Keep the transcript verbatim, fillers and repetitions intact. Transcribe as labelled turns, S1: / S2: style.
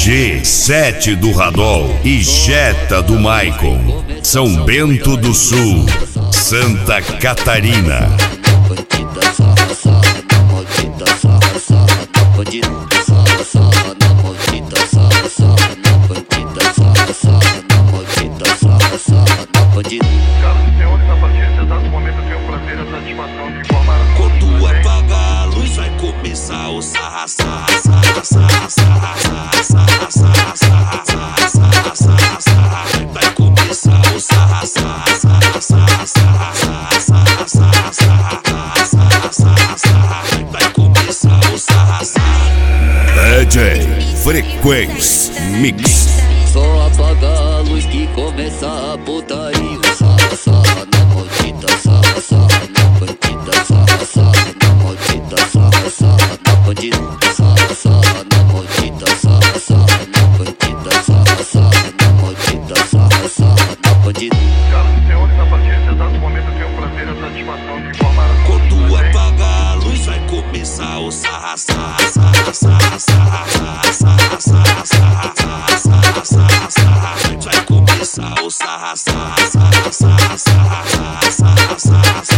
S1: G sete do Radol e Jetta do Maicon. São Bento do Sul, Santa Catarina.
S2: Quando apagar a luz vai começar o sarra, sarra, sarra, sarra, sarra, sarra, sarra, sarra, sarra, sarra, sarra. Vai começar o sarra, sarra, sarra, sarra, sarra, sarra, sarra, sarra, sarra, sarra, sarra. Vai começar o sarra, sarra.
S1: D J Frequência Mix.
S3: Só apagar a luz que começa a putaria. Sarra, sarra, na maldita sarra, sarra, na bandida, sarra, sarra, na maldita sarra, sarra, na bandida, sarra, sarra, na maldita sarra, sarra, na bandida, sarra, sarra, na maldita sarra, sarra, na bandida.
S4: Senhoras e senhores, a partir desse exato momento eu tenho o prazer e a satisfação de informar a
S2: Quando apagar a luz vai começar o sarra, sarra, sarra, sarra, sarra, sarra, sarra, sarra, sarra, sarra, sarra, sarra. Vai começar o sarra, sarra, sarra, sarra, sarra, sarra, sarra, sarra.